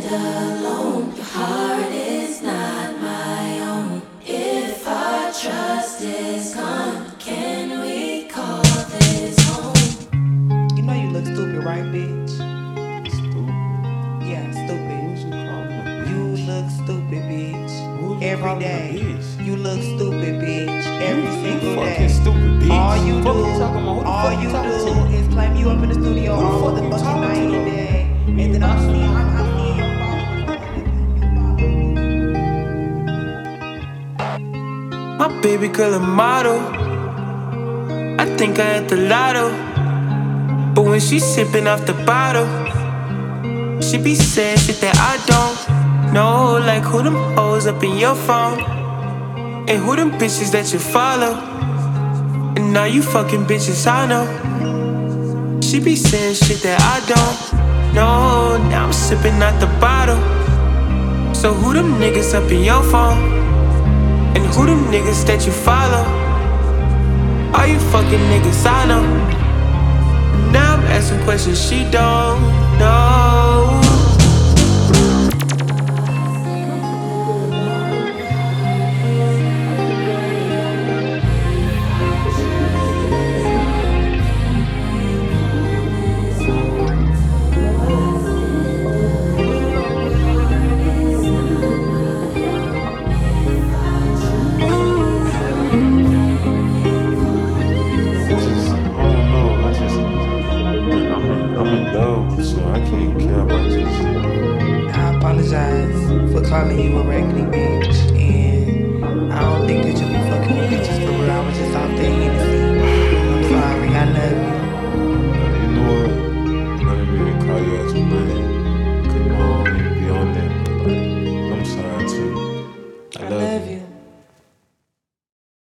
alone. Your heart is not my own. If our trust is gone, can we call this home? You know you look stupid, right, bitch? Stupid? Yeah, stupid. Who's you calling a bitch? You look stupid, bitch. Who's you Every calling a day. bitch? You look stupid, bitch. Every single fucking day. stupid bitch. All you Fuck do, you talking about? Who the all fuck you talking do to? is claim you up in the studio Who the all fuck you motherfucking talking night to, and though? day. And then I'm seeing your followers. My baby girl a model. I think I hit the lotto. But when she sipping off the bottle, she be saying shit that I don't know. Like who them hoes up in your phone, and who them bitches that you follow. And now you fucking bitches I know. She be saying shit that I don't know. Now I'm sipping out the bottle. So who them niggas up in your phone, and who them niggas that you follow? All you fucking niggas I know. Now I'm asking questions she don't know. I'm in love with you. I can't care about this. I apologize for calling you a raggedy bitch, and I don't think that you be fucking with bitches for real. I was just out there innocent. I'm sorry. I love You know what? I didn't mean to call you out your name. Cause you know I don't even be on that, but like, I'm sorry too. you. I love you.